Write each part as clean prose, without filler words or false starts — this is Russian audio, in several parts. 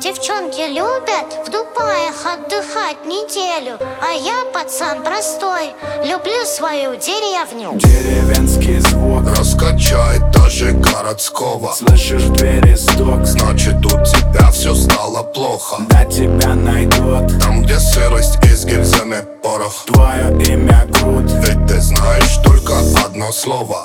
Девчонки любят в Дубаях отдыхать неделю, а я, пацан простой, люблю свою деревню. Деревенский звук раскачает даже городского. Слышишь в двери стук, значит у тебя все стало плохо. да тебя найдут Там, где сырость и с гильзами порох. Твое имя Крут, Ведь ты знаешь только одно слово.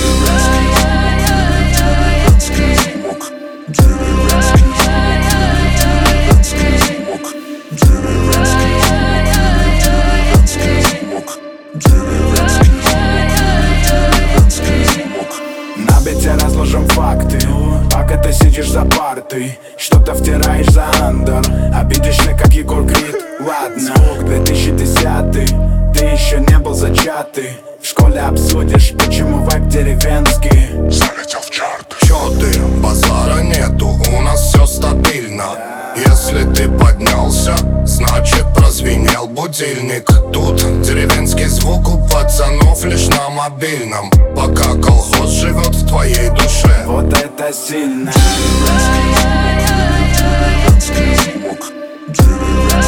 на бите разложим факты. Пока ты сидишь за партой, что-то втираешь за андер. Обидишься, как Егор Крид. Ладно, звук 2010, ты еще не был зачатый. В школе обсудишь, почему вайб деревенский Залетел в чарты. Чё ты, базара нету, у нас все стабильно. Если ты поднялся, значит прозвенел будильник. Тут деревенский звук у пацанов лишь на мобильном. Пока колхоз живет в твоей душе. Вот это сильно. Деревенский звук.